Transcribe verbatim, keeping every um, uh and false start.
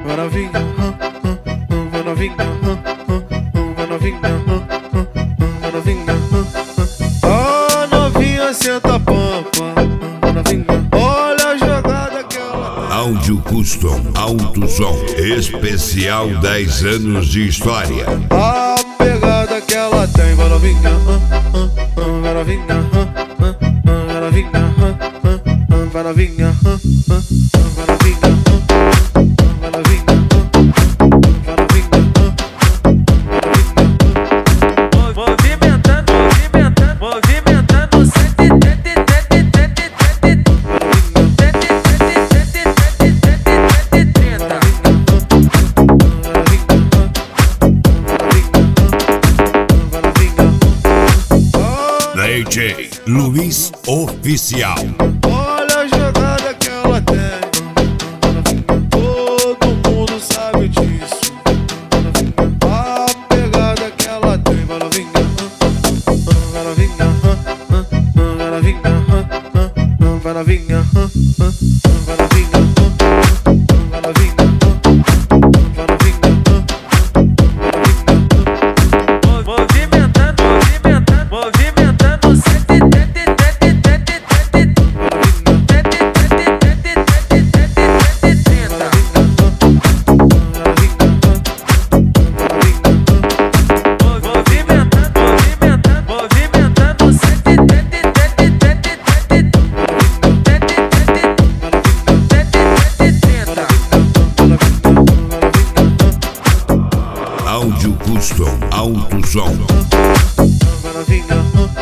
vai novinha, vai novinha, vai novinha, vai novinha. Ó novinha, senta a pampa, vai novinha. Olha a jogada que ela tem. Áudio Custom, Alto Som, especial dez anos de história. A pegada que ela tem, vai novinha, vai novinha, vai novinha, vai novinha, vai novinha. D J Luiz Oficial. Olha a jogada que ela tem, todo mundo sabe disso. A pegada que ela tem, vai novinha, vai novinha, vai novinha, vai novinha, vai novinha, vai novinha, vai novinha. Áudio Custom, Alto Som. Vai novinha.